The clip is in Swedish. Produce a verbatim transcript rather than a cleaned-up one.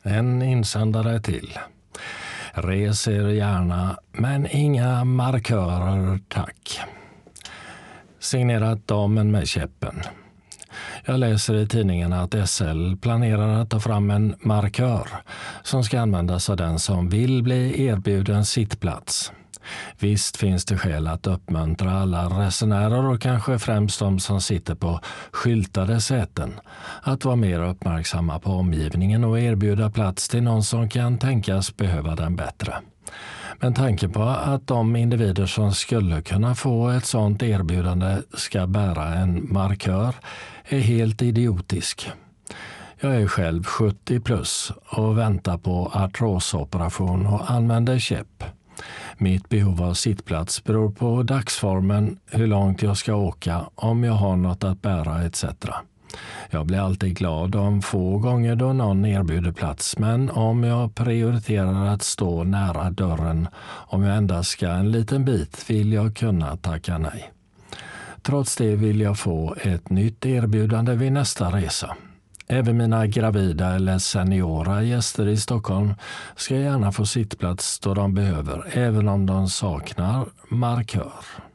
En insändare till. Reser gärna, men inga markörer tack. Signerat Damen med käppen. Jag läser i tidningen att S L planerar att ta fram en markör som ska användas av den som vill bli erbjuden sittplats. Visst finns det skäl att uppmuntra alla resenärer och kanske främst de som sitter på skyltade säten att vara mer uppmärksamma på omgivningen och erbjuda plats till någon som kan tänkas behöva den bättre. Men tanken på att de individer som skulle kunna få ett sådant erbjudande ska bära en markör är helt idiotisk. Jag är själv sjuttio plus och väntar på artrosoperation och använder käpp. Mitt behov av sittplats beror på dagsformen, hur långt jag ska åka, om jag har något att bära et cetera. Jag blir alltid glad om få gånger då någon erbjuder plats, men om jag prioriterar att stå nära dörren, om jag endast ska en liten bit, vill jag kunna tacka nej. Trots det vill jag få ett nytt erbjudande vid nästa resa. Även mina gravida eller seniora gäster i Stockholm ska gärna få sittplats då de behöver, även om de saknar markör.